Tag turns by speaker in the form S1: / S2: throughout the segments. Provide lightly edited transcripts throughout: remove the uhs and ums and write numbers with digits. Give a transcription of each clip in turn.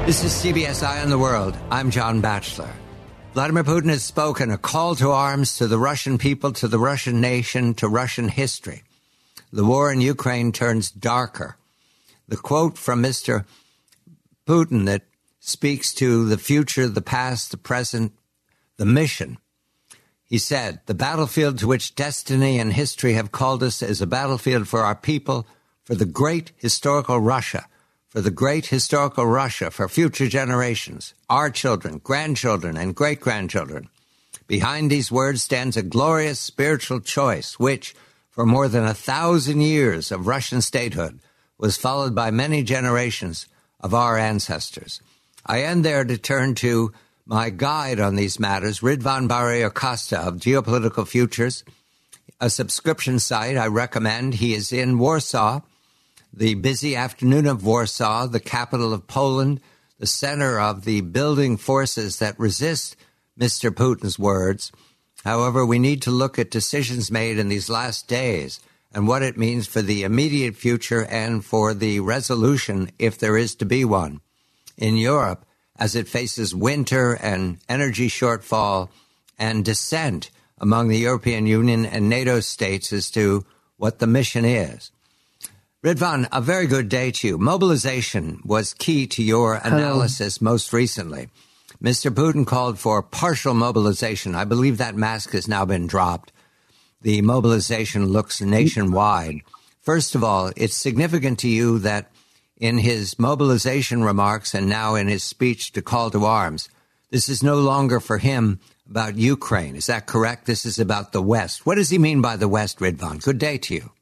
S1: This is CBS Eye on the World. I'm John Batchelor. Vladimir Putin has spoken a call to arms to the Russian people, to the Russian nation, to Russian history. The war in Ukraine turns darker. The quote from Mr. Putin that speaks to the future, the past, the present, the mission. He said, "The battlefield to which destiny and history have called us is a battlefield for our people, for the great historical Russia, for the great historical Russia, for future generations, our children, grandchildren, and great-grandchildren. Behind these words stands a glorious spiritual choice, which, for more than 1,000 years of Russian statehood, was followed by many generations of our ancestors." I end there to turn to my guide on these matters, Ridvan Barry-Acosta of Geopolitical Futures, a subscription site I recommend. He is in Warsaw, the busy afternoon of Warsaw, the capital of Poland, the center of the building forces that resist Mr. Putin's words. However, we need to look at decisions made in these last days and what it means for the immediate future and for the resolution, if there is to be one, in Europe as it faces winter and energy shortfall and dissent among the European Union and NATO states as to what the mission is. Ridvan, a very good day to you. Mobilization was key to your analysis most recently. Mr. Putin called for partial mobilization. I believe that mask has now been dropped. The mobilization looks nationwide. First of all, it's significant to you that in his mobilization remarks and now in his speech to call to arms, this is no longer for him about Ukraine. Is that correct? This is about the West. What does he mean by the West, Ridvan? Good day to you.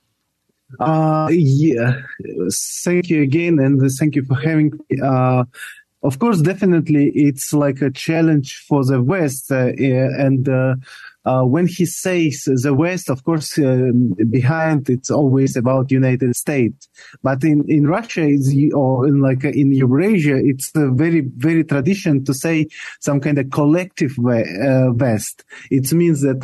S2: Yeah, thank you again, and thank you for having me. Of course, definitely, it's like a challenge for the West, and when he says the West, of course, behind it's always about United States. But in Russia, or in Eurasia, it's a very, very tradition to say some kind of collective West. It means that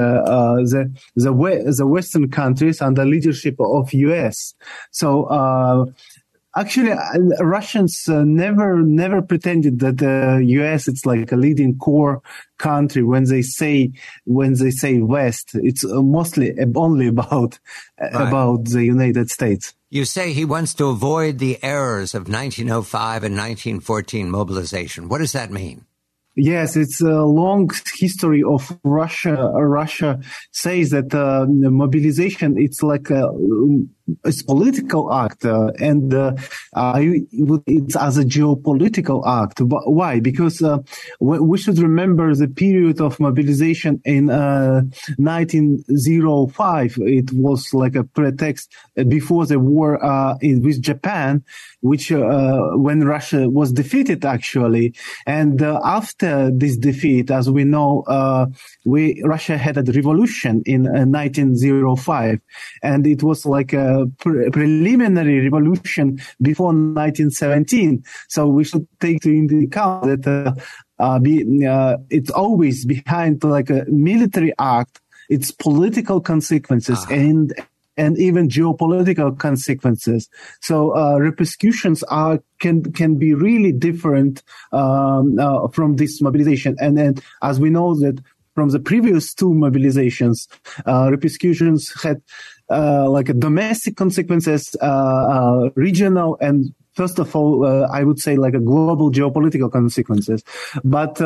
S2: the Western countries under leadership of US. So, actually, Russians never pretended that the U.S. it's like a leading core country. When they say West, it's mostly only about the United States.
S1: You say he wants to avoid the errors of 1905 and 1914 mobilization. What does that mean?
S2: Yes, it's a long history of Russia. Russia says that mobilization, it's like it's political act, and it's as a geopolitical act. But why? Because we should remember the period of mobilization in 1905. It was like a pretext before the war with Japan, which when Russia was defeated, actually, and after this defeat, as we know, Russia had a revolution in 1905, and it was like a preliminary revolution before 1917. So we should take into account that it's always behind like a military act, its political consequences and even geopolitical consequences. So repercussions can be really different from this mobilization. And then, as we know that from the previous two mobilizations, repercussions had like a domestic consequences, regional, and first of all, I would say like a global geopolitical consequences. But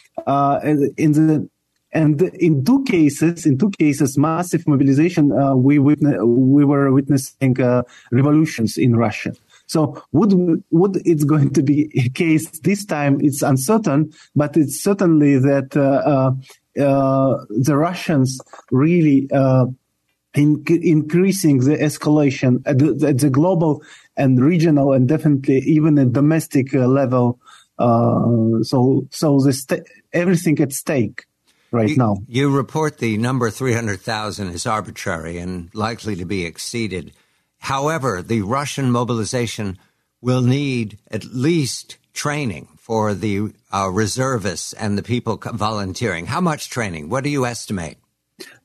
S2: in two cases, massive mobilization, we were witnessing revolutions in Russia. So would it's going to be a case this time? It's uncertain, but it's certainly that the Russians really increasing the escalation at the global and regional and definitely even at domestic level. So everything at stake right now.
S1: You report the number 300,000 is arbitrary and likely to be exceeded. However, the Russian mobilization will need at least training for the reservists and the people volunteering. How much training? What do you estimate?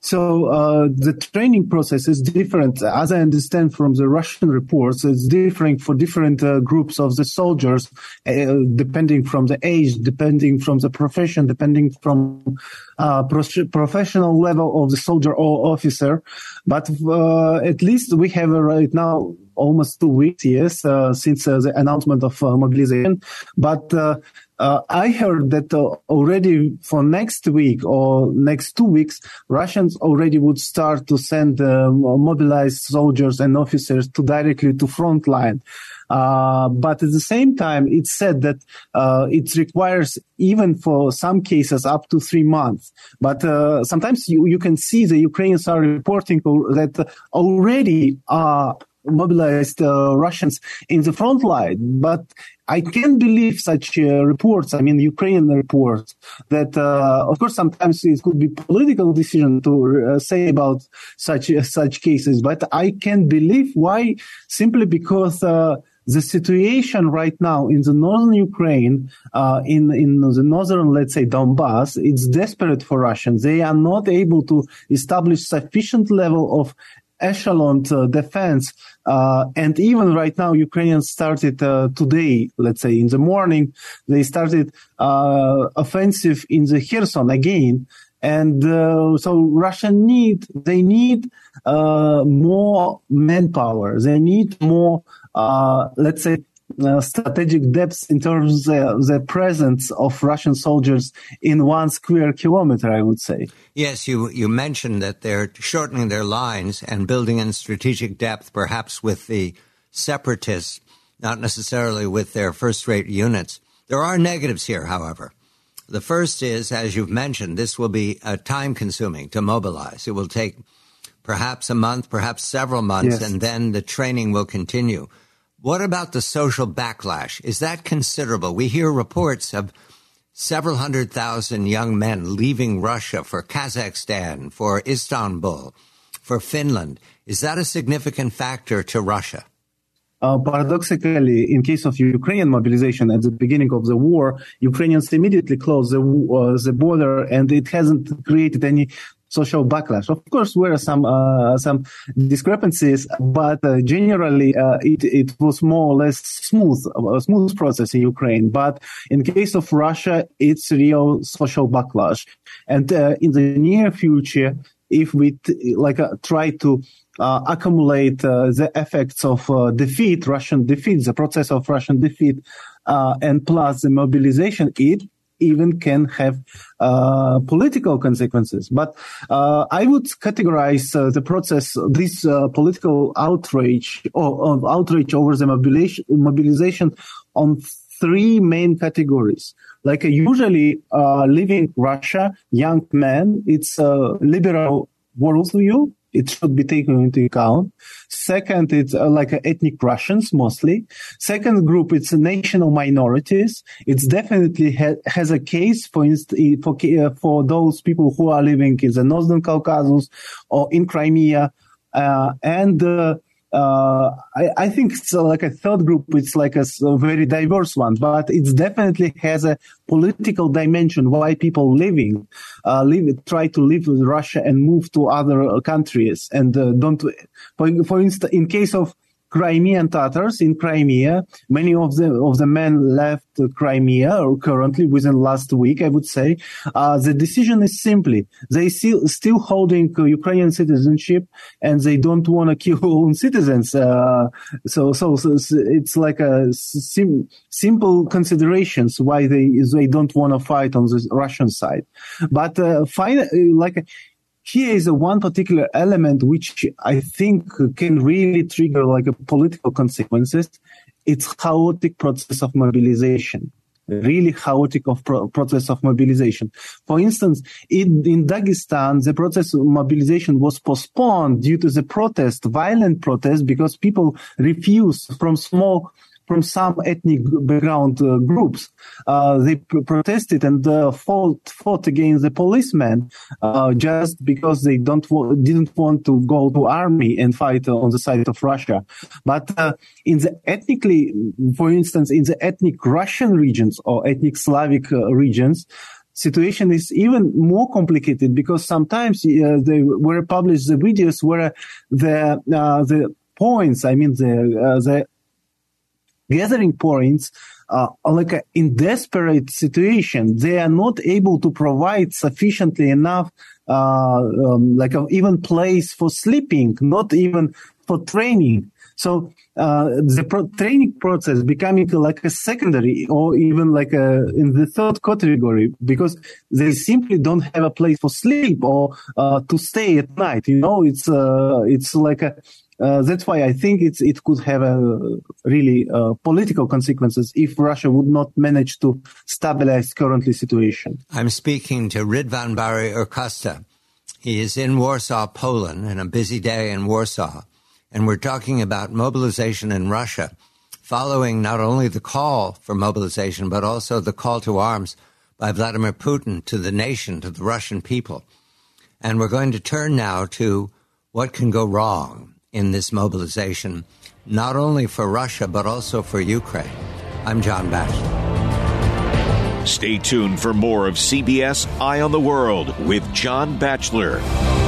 S2: So the training process is different. As I understand from the Russian reports, it's different for different groups of the soldiers, depending from the age, depending from the profession, depending from professional level of the soldier or officer. But at least we have right now almost 2 weeks, yes, since the announcement of mobilization. But I heard that already for next week or next 2 weeks, Russians already would start to send mobilized soldiers and officers directly to front line. But at the same time, it's said that it requires, even for some cases, up to 3 months. But sometimes you can see the Ukrainians are reporting that already mobilized Russians in the front line. But I can't believe such reports, I mean Ukrainian reports, that of course sometimes it could be political decision to say about such cases, but I can't believe why, simply because the situation right now in the northern Ukraine, in the northern, let's say, Donbass, it's desperate for Russians. They are not able to establish sufficient level of echeloned defense. And even right now, Ukrainians started today, let's say in the morning, they started offensive in the Kherson again. And so Russia need more manpower. They need more, let's say, strategic depth in terms of the presence of Russian soldiers in 1 square kilometer, I would say.
S1: Yes, you mentioned that they're shortening their lines and building in strategic depth, perhaps with the separatists, not necessarily with their first-rate units. There are negatives here, however. The first is, as you've mentioned, this will be time-consuming to mobilize. It will take perhaps a month, perhaps several months, yes, and then the training will continue. What about the social backlash? Is that considerable? We hear reports of several 100,000 young men leaving Russia for Kazakhstan, for Istanbul, for Finland. Is that a significant factor to Russia?
S2: Paradoxically, in case of Ukrainian mobilization at the beginning of the war, Ukrainians immediately closed the border, and it hasn't created any social backlash. Of course, there are some discrepancies, but generally it was more or less a smooth process in Ukraine. But in case of Russia, it's real social backlash. And in the near future, if we try to accumulate the effects of Russian defeat, the process of Russian defeat, and plus the mobilization, it even can have political consequences. But I would categorize the process, this political outrage or outrage over the mobilization on 3 main categories. Like usually leaving Russia, young men, it's a liberal worldview. It should be taken into account. Second, it's ethnic Russians mostly. Second group, it's national minorities. It's definitely has a case for those people who are living in the Northern Caucasus or in Crimea. I think it's like a third group. It's like a very diverse one, but it definitely has a political dimension. Why people try to live with Russia and move to other countries and don't. For instance, in case of Crimean Tatars in Crimea, many of the men left Crimea, or currently within last week, I would say. The decision is simply they still holding Ukrainian citizenship, and they don't want to kill own citizens. So it's like a simple considerations why they don't want to fight on the Russian side. But here is one particular element which I think can really trigger a political consequences. It's chaotic process of mobilization. Really chaotic process of mobilization. For instance, in Dagestan, the process of mobilization was postponed due to the violent protest, because people refused from some ethnic background groups. They protested and fought against the policemen just because they didn't want to go to army and fight on the side of Russia. But for instance, in the ethnic Russian regions or ethnic Slavic regions, situation is even more complicated because sometimes they were published the videos where the points, the gathering points, in desperate situation, they are not able to provide sufficiently enough, even place for sleeping, not even for training. So the training process becoming like a secondary or even like in the third category because they simply don't have a place for sleep or to stay at night. It's like a that's why I think it could have really political consequences if Russia would not manage to stabilize currently situation.
S1: I'm speaking to Ridvan Bari Urkasta. He is in Warsaw, Poland, and a busy day in Warsaw. And we're talking about mobilization in Russia, following not only the call for mobilization, but also the call to arms by Vladimir Putin to the nation, to the Russian people. And we're going to turn now to what can go wrong in this mobilization, not only for Russia, but also for Ukraine. I'm John Batchelor.
S3: Stay tuned for more of CBS Eye on the World with John Batchelor.